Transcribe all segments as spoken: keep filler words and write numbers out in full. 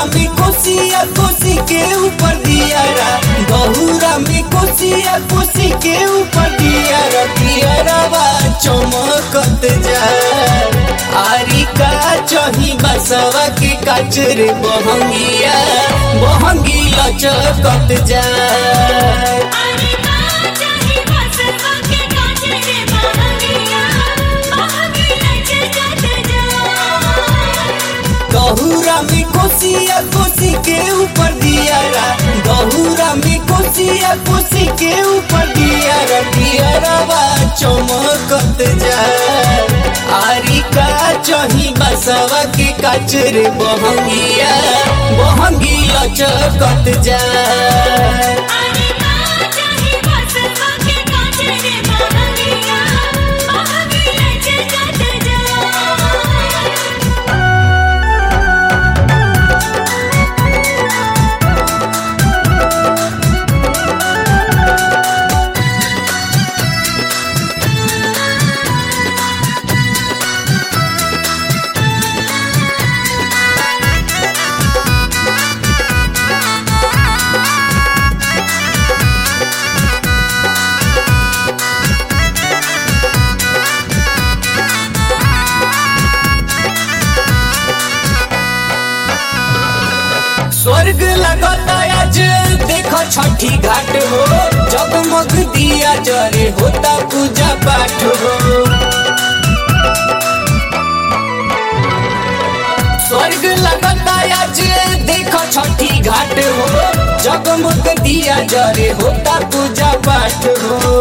गहुरा में कोसिया कोसी के ऊपर दियारा, गहुरा में कोसिया कोसी के ऊपर दियारा, दियारवा चमकत जाए। आरी का चही बसवा के काचरे बहंगिया, बहंगी लचकत जाए। गहुरा में कोसिया कोसी के ऊपर दियारा, गहुरा में कोसिया कोसी के ऊपर दियारा, दियारवा चमकत जाए। आरी का चही बसवा के काचरे बहंगिया, बहंगी लचकत जाए। स्वर्ग लगता आज देखो छठी घाट हो, जगमग दिया जरे होता पूजा पाठ हो। स्वर्ग लगता आज देखो छठी घाट हो, जगमग दिया जरे होता पूजा पाठ हो।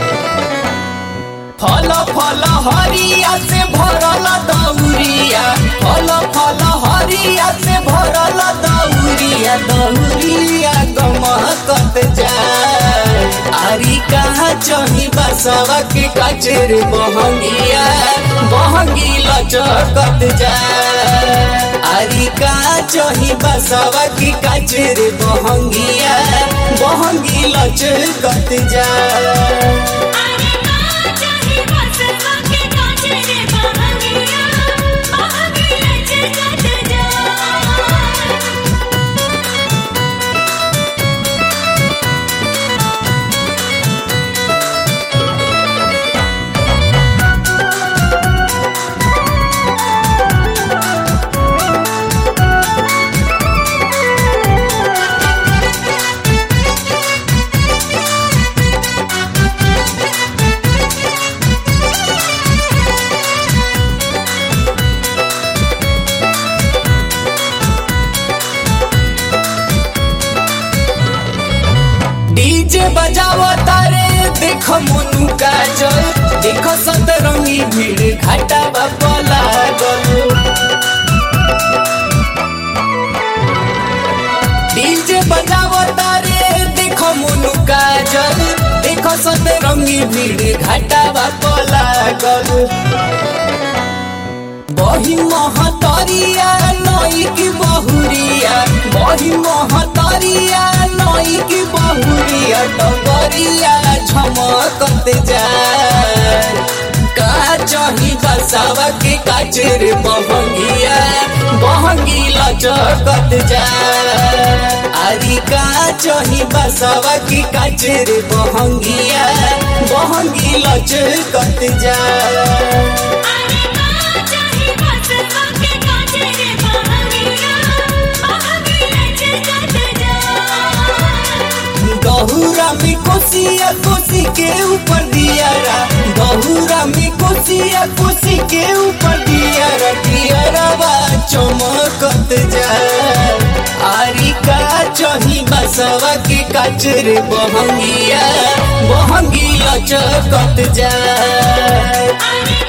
फल फल हरिया से भरल दौरिया, फल फल हरिया से भरल दौरिया, दौरिया गमकत जाए। आरी कहाँ चही बसवा के काचरे बहंगिया, बहंगी लचकत जाए। आरी कहाँ चही बसवा के काचरे बहंगिया, बहंगी लचकत जाए। डीजे बजाओ तारे देखो मोनू काजल, देखो सतरंगी भीड़ घाटा बापा लागल। डीजे बजाओ तारे देखो मोनू काजल, देखो सतरंगी भीड़ घाटा बापा लागल। बही महतरिया नई की बहुरिया, बही महतरिया नई की बहुरिया, डगरिया झमकत जाए। का चही बसवा के काचरे बहंगिया, बहंगी लचकत जाए। आरी का चही बसवा के काचरे बहंगिया, बहंगी लचकत जाए। गहुरा में कोसिया कोसी के ऊपर दियारा, गहुरा में कोसिया कोसी के ऊपर दियारा, दियारवा चमकत जाए। आरी का चही बसवा के काचरे बहंगिया, बहंगी लचकत जाए।